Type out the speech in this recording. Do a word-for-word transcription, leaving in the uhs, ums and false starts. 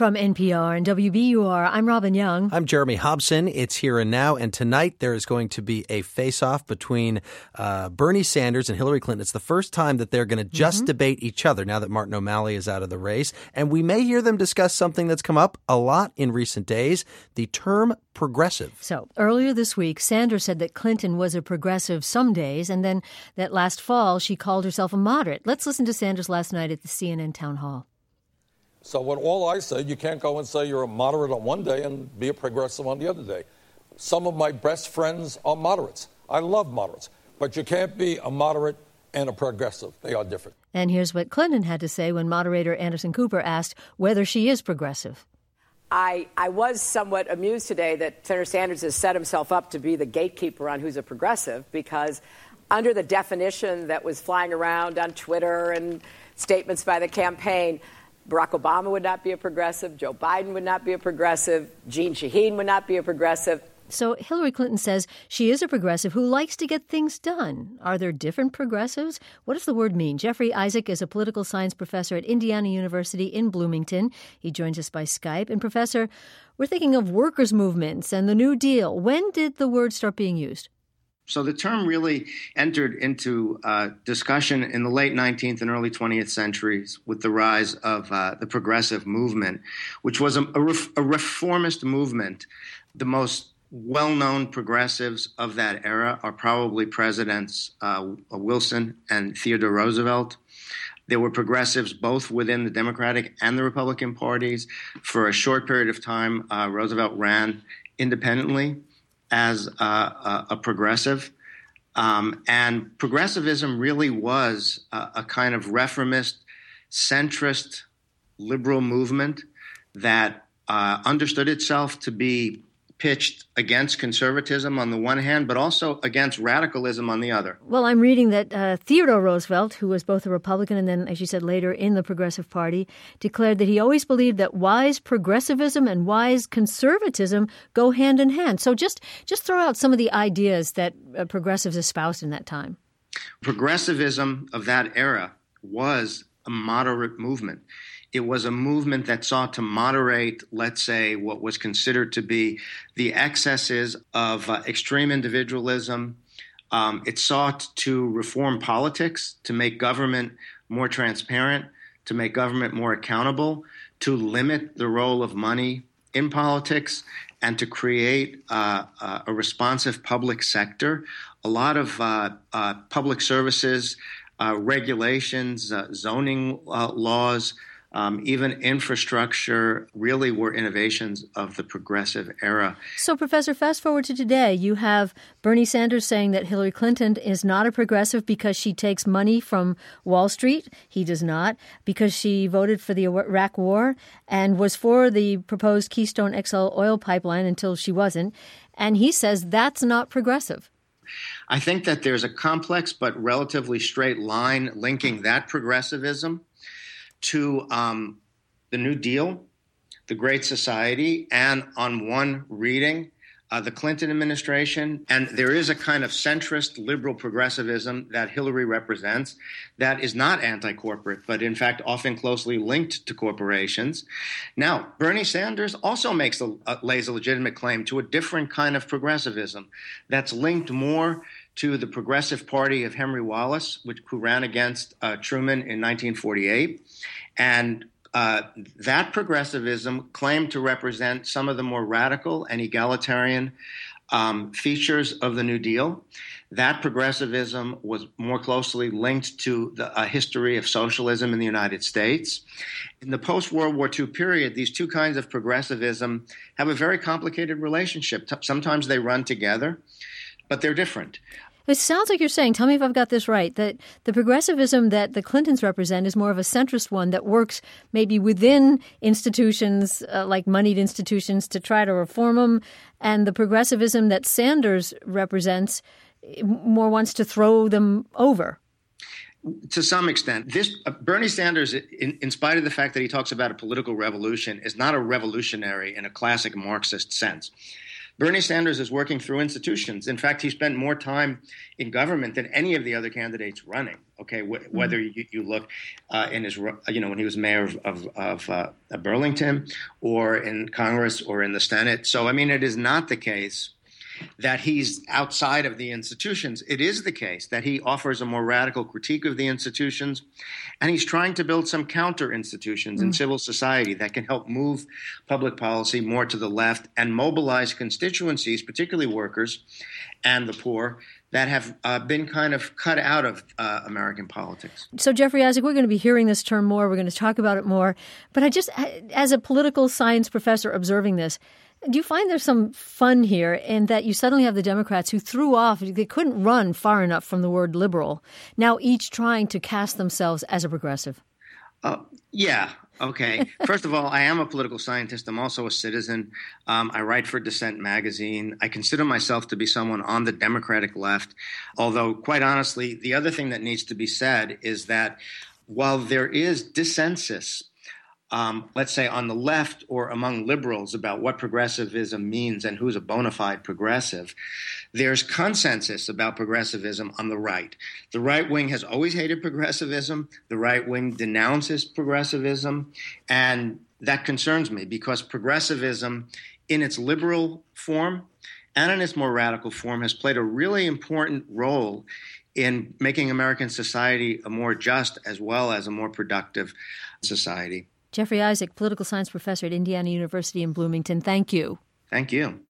From N P R and W B U R, I'm Robin Young. I'm Jeremy Hobson. It's Here and Now, and tonight there is going to be a face-off between uh, Bernie Sanders and Hillary Clinton. It's the first time that they're going to just mm-hmm. debate each other now that Martin O'Malley is out of the race. And we may hear them discuss something that's come up a lot in recent days, the term progressive. So earlier this week, Sanders said that Clinton was a progressive some days, and then that last fall she called herself a moderate. Let's listen to Sanders last night at the C N N town hall. So when all I said, you can't go and say you're a moderate on one day and be a progressive on the other day. Some of my best friends are moderates. I love moderates. But you can't be a moderate and a progressive. They are different. And here's what Clinton had to say when moderator Anderson Cooper asked whether she is progressive. I, I was somewhat amused today that Senator Sanders has set himself up to be the gatekeeper on who's a progressive, because under the definition that was flying around on Twitter and statements by the campaign, Barack Obama would not be a progressive. Joe Biden would not be a progressive. Jeanne Shaheen would not be a progressive. So Hillary Clinton says she is a progressive who likes to get things done. Are there different progressives? What does the word mean? Jeffrey Isaac is a political science professor at Indiana University in Bloomington. He joins us by Skype. And Professor, we're thinking of workers' movements and the New Deal. When did the word start being used? So the term really entered into uh, discussion in the late nineteenth and early twentieth centuries with the rise of uh, the progressive movement, which was a, a, ref- a reformist movement. The most well-known progressives of that era are probably Presidents uh, Wilson and Theodore Roosevelt. There were progressives both within the Democratic and the Republican parties. For a short period of time, uh, Roosevelt ran independently as a, a, a progressive. Um, and progressivism really was a, a kind of reformist, centrist, liberal movement that uh, understood itself to be pitched against conservatism on the one hand, but also against radicalism on the other. Well, I'm reading that uh, Theodore Roosevelt, who was both a Republican and then, as you said, later in the Progressive Party, declared that he always believed that wise progressivism and wise conservatism go hand in hand. So just, just throw out some of the ideas that uh, progressives espoused in that time. Progressivism of that era was a moderate movement. It was a movement that sought to moderate, let's say, what was considered to be the excesses of uh, extreme individualism. Um, it sought to reform politics, to make government more transparent, to make government more accountable, to limit the role of money in politics, and to create uh, uh, a responsive public sector. A lot of uh, uh, public services, uh, regulations, uh, zoning uh, laws, Um, even infrastructure really were innovations of the progressive era. So, Professor, fast forward to today. You have Bernie Sanders saying that Hillary Clinton is not a progressive because she takes money from Wall Street. He does not. Because she voted for the Iraq War and was for the proposed Keystone X L oil pipeline until she wasn't. And he says that's not progressive. I think that there's a complex but relatively straight line linking that progressivism to um, the New Deal, the Great Society, and on one reading, uh, the Clinton administration. And there is a kind of centrist liberal progressivism that Hillary represents that is not anti-corporate, but in fact often closely linked to corporations. Now, Bernie Sanders also makes a, uh, lays a legitimate claim to a different kind of progressivism that's linked more to the Progressive Party of Henry Wallace, which, who ran against uh, Truman in nineteen forty-eight. And uh, that progressivism claimed to represent some of the more radical and egalitarian um, features of the New Deal. That progressivism was more closely linked to the uh, history of socialism in the United States. In the post-World War Two period, these two kinds of progressivism have a very complicated relationship. T- sometimes they run together, but they're different. It sounds like you're saying, tell me if I've got this right, that the progressivism that the Clintons represent is more of a centrist one that works maybe within institutions, uh, like moneyed institutions, to try to reform them. And the progressivism that Sanders represents more wants to throw them over. To some extent. This uh, Bernie Sanders, in, in spite of the fact that he talks about a political revolution, is not a revolutionary in a classic Marxist sense. Bernie Sanders is working through institutions. In fact, he spent more time in government than any of the other candidates running Okay, Wh- whether mm-hmm. you, you look uh, in his, you know, when he was mayor of of, of uh, Burlington, or in Congress, or in the Senate. So, I mean, it is not the case that he's outside of the institutions. It is the case that he offers a more radical critique of the institutions, and he's trying to build some counter institutions mm. in civil society that can help move public policy more to the left and mobilize constituencies, particularly workers and the poor, that have uh, been kind of cut out of uh, American politics. So, Jeffrey Isaac, we're going to be hearing this term more. We're going to talk about it more. But I just, as a political science professor observing this, do you find there's some fun here in that you suddenly have the Democrats who threw off, they couldn't run far enough from the word liberal, now each trying to cast themselves as a progressive? Uh, yeah. Okay. First of all, I am a political scientist. I'm also a citizen. Um, I write for Dissent magazine. I consider myself to be someone on the Democratic left, although, quite honestly, the other thing that needs to be said is that while there is dissensus, Um, let's say on the left or among liberals about what progressivism means and who's a bona fide progressive, there's consensus about progressivism on the right. The right wing has always hated progressivism. The right wing denounces progressivism. And that concerns me because progressivism in its liberal form and in its more radical form has played a really important role in making American society a more just as well as a more productive society. Jeffrey Isaac, political science professor at Indiana University in Bloomington, thank you. Thank you.